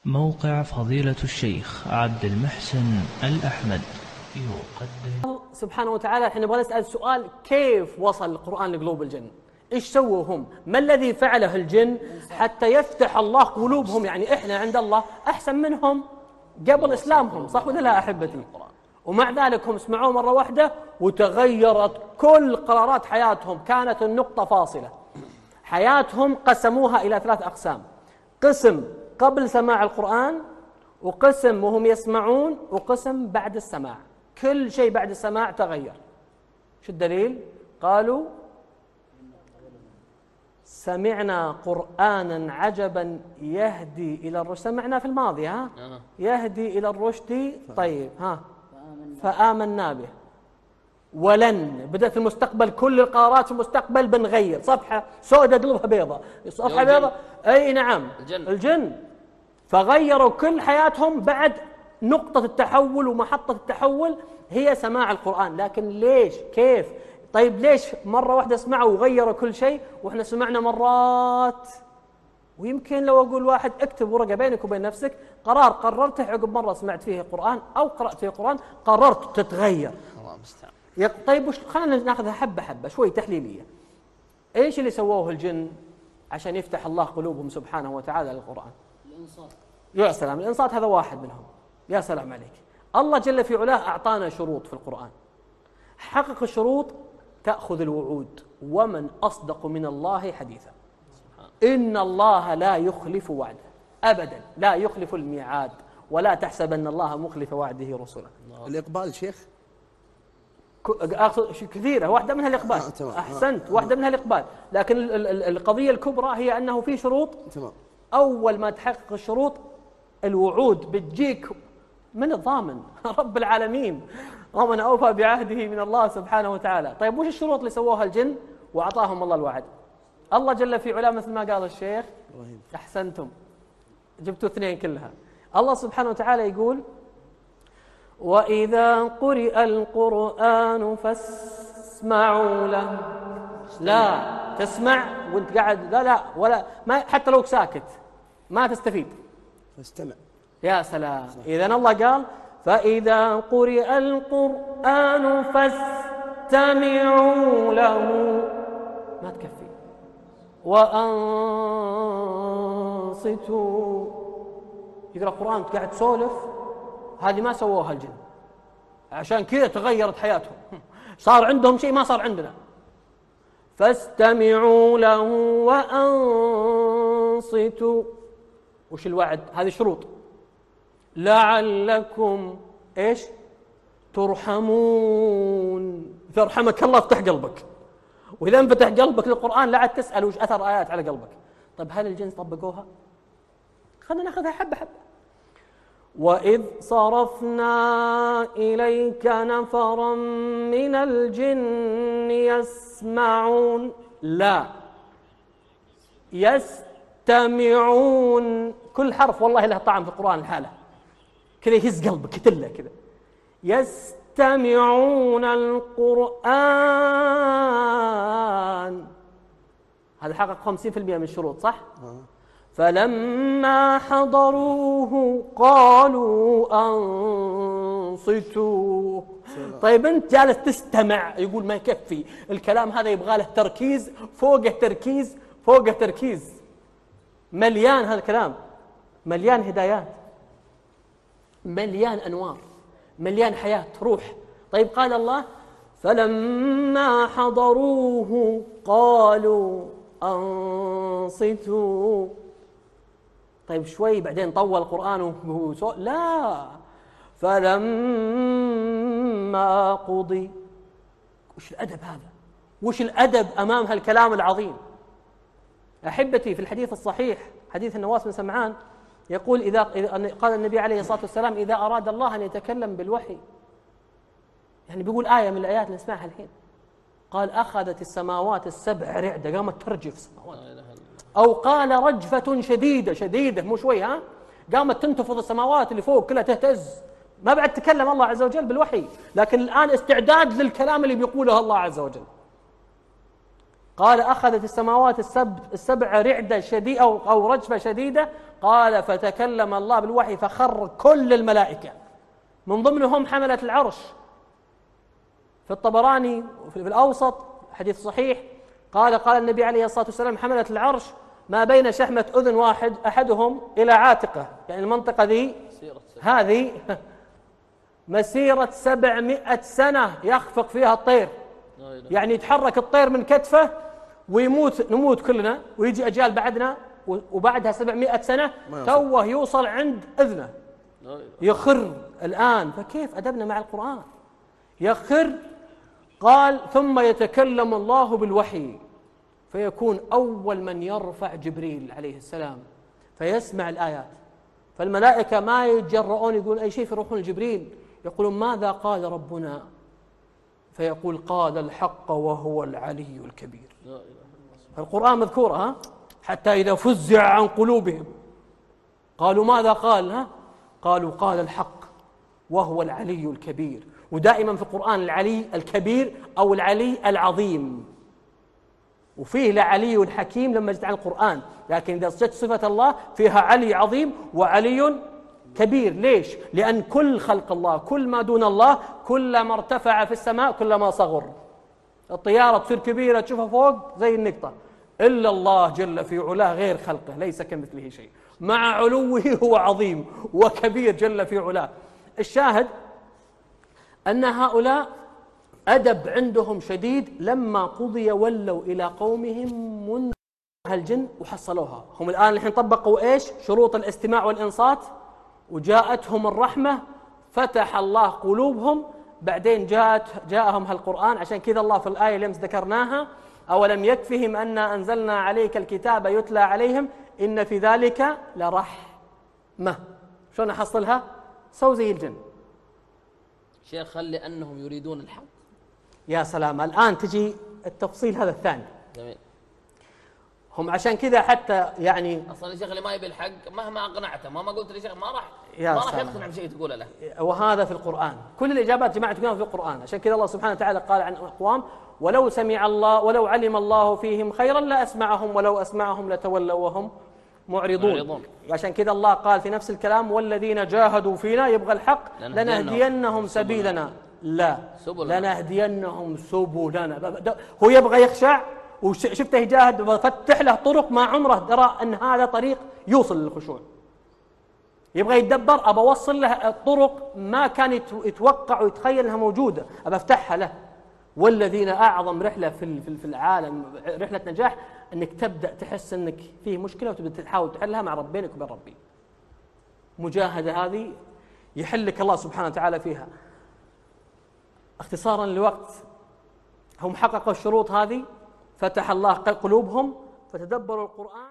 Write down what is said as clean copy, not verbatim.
موقع فضيلة الشيخ عبد المحسن الأحمد يقدم. سبحانه وتعالى احنا نبغى نسأل سؤال: كيف وصل القرآن لقلوب الجن؟ ايش سووا هم؟ ما الذي فعله الجن حتى يفتح الله قلوبهم؟ يعني احنا عند الله احسن منهم قبل اسلامهم، صح ولا لا احبتي؟ ومع ذلك هم سمعوه مرة واحدة وتغيرت كل قرارات حياتهم. كانت النقطة فاصلة. حياتهم قسموها إلى 3 أقسام: قسم قبل سماع القرآن، وقسم وهم يسمعون، وقسم بعد السماع. كل شيء بعد السماع تغير. شو الدليل؟ قالوا: سمعنا قرآنا عجبا يهدي إلى الرشد. سمعنا في الماضي، يهدي إلى الرشد. طيب، فآمنا به. ولن بدأت المستقبل، كل القرارات في المستقبل بنغير. صفحة سوداء قلبها بيضة، صفحة بيضة. أي نعم، الجن. فغيروا كل حياتهم بعد نقطة التحول ومحطة التحول هي سماع القرآن. لكن ليش؟ كيف؟ طيب ليش مرة واحدة سمعوا وغيروا كل شيء وإحنا سمعنا مرات؟ ويمكن لو أقول واحد: اكتب ورقة بينك وبين نفسك قرار قررته عقب مرة سمعت فيه القرآن أو قرأت فيه القرآن قررت تتغير. الله المستعان. طيب خلينا ناخذها حبة حبة شوي تحليلية. إيش اللي سووه الجن عشان يفتح الله قلوبهم سبحانه وتعالى للقرآن؟ الإنصات. يا سلام، الإنصات هذا واحد منهم. يا سلام عليك. الله جل في علاه أعطانا شروط في القرآن. حقق الشروط تأخذ الوعود. ومن أصدق من الله حديثا. إن الله لا يخلف وعده أبدا، لا يخلف الميعاد، ولا تحسبن الله مخلف وعده رسله. الإقبال شيخ كثيرة، واحدة منها الإقبال. أحسنت، واحدة منها الإقبال. لكن القضية الكبرى هي أنه في شروط. أول ما تحقق الشروط الوعود بتجيك من الضامن رب العالمين: ومن أوفى بعهده من الله سبحانه وتعالى. طيب وش الشروط اللي سووها الجن وأعطاهم الله الوعد؟ الله جل في علاه مثل ما قال الشيخ. أحسنتم، جبتوا 2 كلها. الله سبحانه وتعالى يقول: وإذا قرئ القرآن فاسمعوا له. لا تسمع وانت قاعد، لا ولا ما، حتى لو ساكت ما تستفيد. فاستمع. يا سلام. إذن الله قال: فإذا قرئ القرآن فاستمعوا له. ما تكفي. وأنصتوا. يقرأ القرآن قاعد تسولف، هذه ما سووها الجن. عشان كذا تغيرت حياتهم، صار عندهم شيء ما صار عندنا. فاستمعوا له وأنصتوا. وش الوعد؟ هذه شروط. لعلكم إيش؟ ترحمون. إذا رحمك الله افتح قلبك، وإذا انفتح قلبك للقرآن لا عاد تسأل وش أثر آيات على قلبك. طيب هل الجن طبقوها؟ خلنا ناخذها حبة حبة. وإذ صرفنا إليك نفرا من الجن يسمعون. لا، يستمعون. كل حرف والله له طعم في القرآن الحالة كذا، يهز قلبك يتله كذا. يستمعون القرآن. هذا حقق 50% من الشروط، صح؟ فلما حضروه قالوا أنصتوا. طيب أنت جالس تستمع، يقول ما يكفي الكلام هذا، يبغى له تركيز فوقه تركيز فوقه تركيز. مليان هذا الكلام، مليان هدايات، مليان أنوار، مليان حياة روح. طيب قال الله: فلما حضروه قالوا أنصتوا. طيب شوي بعدين طول القرآن لا، فلما قضي. وش الأدب هذا؟ وش الأدب أمام هالكلام العظيم؟ أحبتي، في الحديث الصحيح حديث النواس بن سمعان يقول: إذا قال النبي عليه الصلاة والسلام: إذا أراد الله أن يتكلم بالوحي، يعني بيقول آية من الآيات اللي نسمعها الحين، قال: أخذت السماوات السبع رعدة، قامت ترجف السماوات. أو قال: رجفة شديدة، شديدة مو شوي، قامت تنتفض السماوات اللي فوق كلها تهتز. ما بعد تكلم الله عز وجل بالوحي، لكن الآن استعداد للكلام اللي بيقوله الله عز وجل. قال أخذت السماوات السبع رعدة شديدة أو رجفة شديدة. قال فتكلم الله بالوحي فخر كل الملائكة من ضمنهم حملة العرش. في الطبراني في الأوسط حديث صحيح قال النبي عليه الصلاة والسلام حملة العرش ما بين شحمة أذن واحد أحدهم إلى عاتقه، يعني المنطقة ذي هذه مسيرة 700 سنة يخفق فيها الطير، يعني يتحرك الطير من كتفه نموت كلنا ويجي أجيال بعدنا وبعدها 700 سنة توه يوصل عند أذنه يخر الآن. فكيف أدبنا مع القرآن؟ يخر. قال ثم يتكلم الله بالوحي فيكون أول من يرفع جبريل عليه السلام فيسمع الآيات. فالملائكة ما يتجرؤون يقولون أي شيء فيروحون لجبريل يقولون ماذا قال ربنا؟ فيقول قال الحق وهو العلي الكبير. القرآن مذكورة حتى إذا فزع عن قلوبهم قالوا ماذا قال؟ قالوا قال الحق وهو العلي الكبير. ودائما في القرآن العلي الكبير أو العلي العظيم، وفيه لعلي الحكيم لما جاءت عن القرآن، لكن إذا جاءت صفة الله فيها علي عظيم وعلي كبير. ليش؟ لأن كل خلق الله كل ما دون الله كلما ارتفع في السماء كلما صغر. الطيارة تصير كبيرة تشوفها فوق زي النقطة، إلا الله جل في علاه غير خلقه ليس كمثله شيء، مع علوه هو عظيم وكبير جل في علاه. الشاهد أن هؤلاء أدب عندهم شديد. لما قضي ولوا إلى قومهم منذ الجن وحصلوها. هم الآن الحين طبقوا إيش؟ شروط الاستماع والإنصات، وجاءتهم الرحمة فتح الله قلوبهم. بعدين جاءهم هالقرآن. عشان كذا الله في الآية اللي ذكرناها أولم يكفهم أنا أنزلنا عليك الكتاب يتلى عليهم إن في ذلك لرحمة. شلون أحصلها؟ سو زي الجن. شيخ هل لأنهم يريدون الحق؟ يا سلام، الآن تجي التفصيل هذا الثاني. جميل. هم عشان كذا حتى يعني أصلا الشيخ اللي ما يبي الحق مهما أقنعته ما قلت للشيخ ما راح يقتنع بشيء تقوله له. وهذا في القرآن كل الإجابات جماعة تقولها في القرآن. عشان كذا الله سبحانه وتعالى قال عن أقوام ولو علم الله فيهم خيرا لأسمعهم ولو أسمعهم لتولوا وهم معرضون. وعشان كذا الله قال في نفس الكلام والذين جاهدوا فينا يبغى الحق لنهدينهم سبيلنا لنهدينهم سبلنا. هو يبغى يخشع وشفته يجاهد وفتح له طرق ما عمره درى أن هذا طريق يوصل للخشوع. يبغى يتدبر أبى أوصل له الطرق ما كان يتوقع ويتخيل أنها موجودة أبى أفتحها له. والذين أعظم رحلة في العالم رحلة نجاح أنك تبدأ تحس أنك فيه مشكلة وتبدأ تحاول تحلها مع بينك وبين ربي. مجاهدة هذه يحلك الله سبحانه وتعالى فيها. اختصارا للوقت، هم حققوا الشروط هذه فتح الله قلوبهم فتدبروا القرآن.